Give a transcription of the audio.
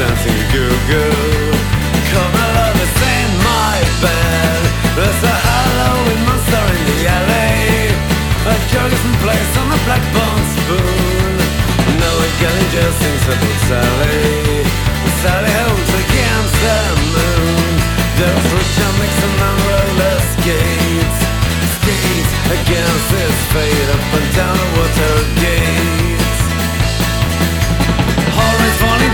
dancing goo-goo. Come love is in my bed. There's a Halloween monster in the alley. A Jurgensen place on the black-bone spoon. Now a Gellinger sings about Sally. Sally holds against the moon. There's Richard Nixon on roller skates. Skates against his fate.